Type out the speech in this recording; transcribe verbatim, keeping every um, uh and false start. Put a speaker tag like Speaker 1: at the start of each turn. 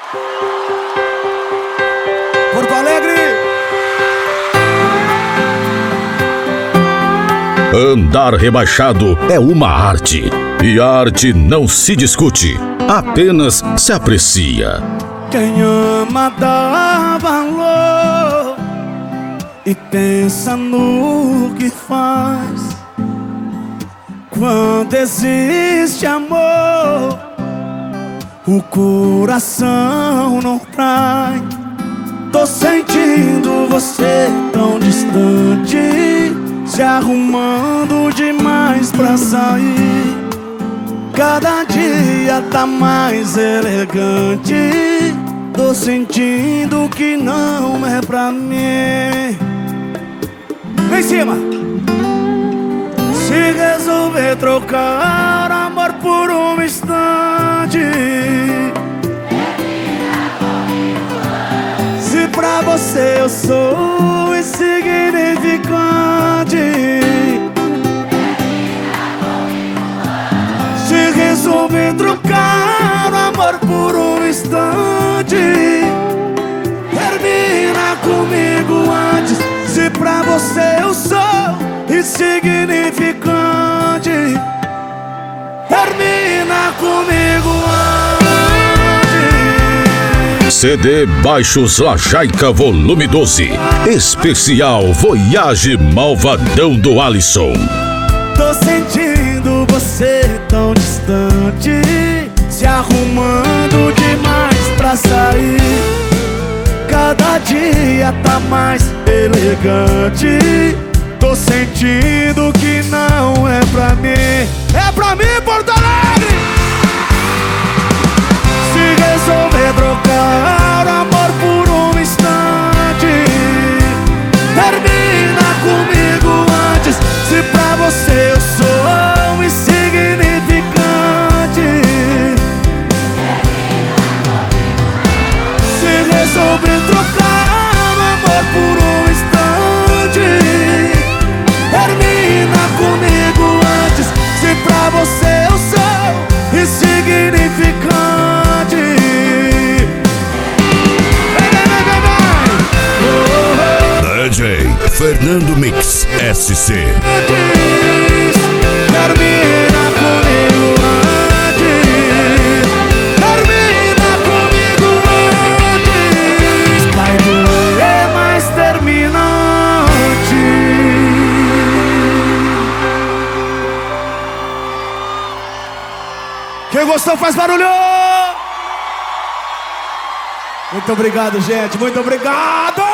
Speaker 1: Porto Alegre.
Speaker 2: Andar rebaixado é uma arte, e a arte não se discute, apenas se aprecia.
Speaker 1: Quem ama dá valor e pensa no que faz. Quando existe amor, o coração não trai. Tô sentindo você tão distante, se arrumando demais pra sair. Cada dia tá mais elegante. Tô sentindo que não é pra mim. Lá em cima. Se resolver trocar amor por um instante, se pra você eu sou insignificante, se resolver trocar amor por um instante, termina comigo antes. Se pra você eu sou insignificante, termina comigo antes.
Speaker 2: C D Baixos La Jaica Volume doze. Especial Voyage Malvadão do Alisson.
Speaker 1: Tô sentindo você tão distante, se arrumando demais pra sair. Cada dia tá mais elegante. Tô sentindo que não é pra mim. É pra mim, Porto Alegre! Se resolver trocar amor por um instante, termina comigo antes. Se pra você eu sou insignificante, se resolver trocar amor por um instante, termina comigo antes. Se pra você eu sou insignificante. Vem, vem, vem, vem, vem. Oh,
Speaker 2: D J Fernando Mix S C.
Speaker 1: Termina comigo antes. Termina comigo antes. Vai doer, mas termina antes. Quem gostou faz barulho! Muito obrigado, gente. Muito obrigado!